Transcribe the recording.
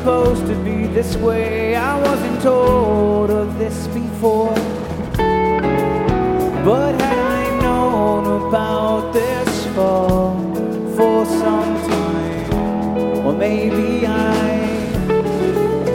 supposed to be this way. I wasn't told of this before. But